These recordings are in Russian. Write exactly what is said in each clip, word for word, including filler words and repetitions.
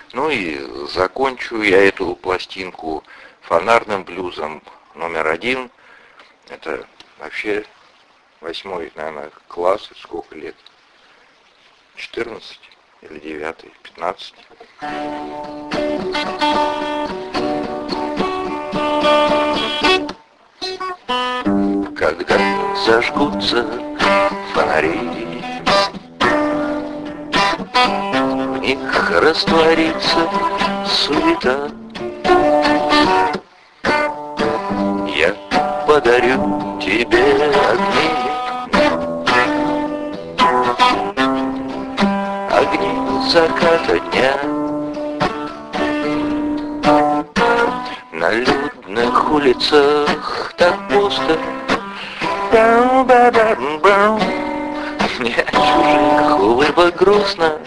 Ну и закончу я эту пластинку фонарным блюзом номер один. Это вообще восьмой, наверное, класс, сколько лет? четырнадцать или девятый, пятнадцать. Когда зажгутся фонари, в них растворится суета, я подарю тебе огни, огни заката дня. На людных улицах так пусто, мне чужих улыбок грустно.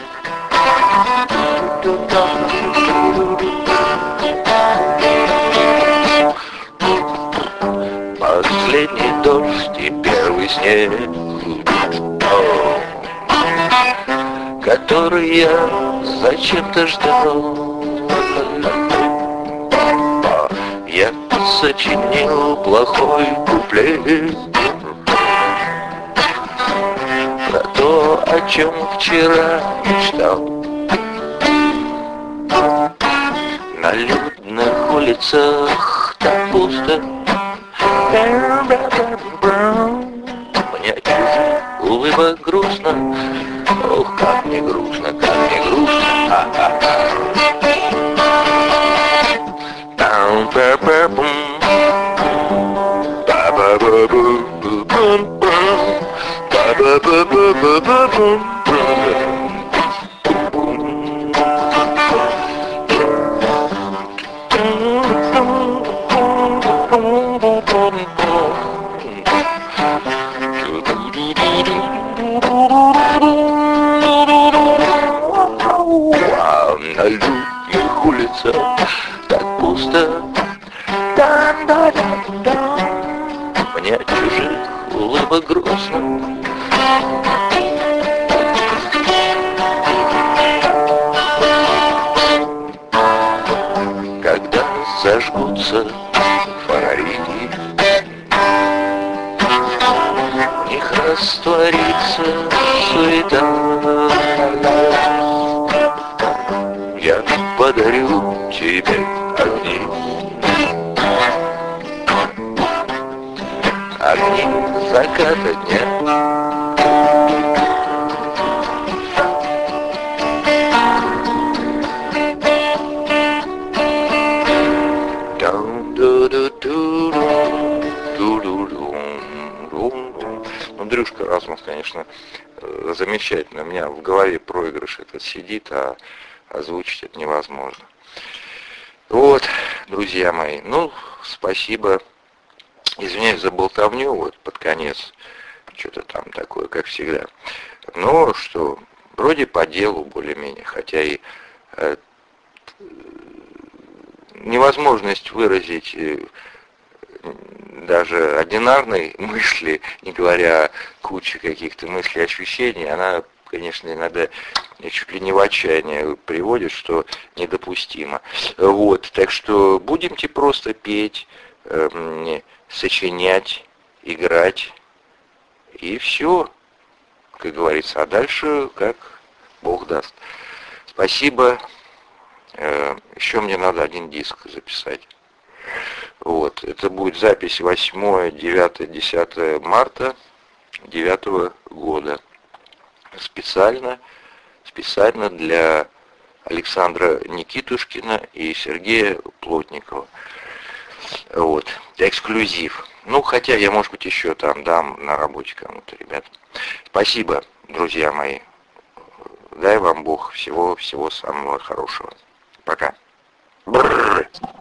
Последний дождь и первый снег, который я зачем-то ждал. Я сочинил плохой куплет про то, о чем вчера мечтал. На людных улицах так пусто, мне чужих улыбок грустно. Ох, как мне грустно, как мне грустно. А-а-а. На людных улицах так пусто, мне чужих улыбок грустно. Когда зажгутся фонари, в них растворится суета, я подарю тебе огни, огни заката дня. Ну, Дрюшка Размус, конечно, замечательно. У меня в голове проигрыш этот сидит, а озвучить это невозможно. Вот, друзья мои, ну, спасибо. Извиняюсь за болтовню, вот под конец, что-то там такое, как всегда. Но что, вроде по делу более-менее, хотя и э, невозможность выразить э, даже одинарной мысли, не говоря о куче каких-то мыслей, ощущений, она, конечно, иногда чуть ли не в отчаяние приводит, что недопустимо. Вот, так что будемте просто петь, э, сочинять, играть, и все, как говорится, а дальше как Бог даст. Спасибо. Еще мне надо один диск записать. Вот, это будет запись восьмое, девятое, десятое марта девятого года. Специально, специально для Александра Никитушкина и Сергея Плотникова. Вот, эксклюзив. Ну, хотя я, может быть, еще там дам на работе кому-то, ребят. Спасибо, друзья мои. Дай вам Бог всего-всего самого хорошего. Пока. Бррр.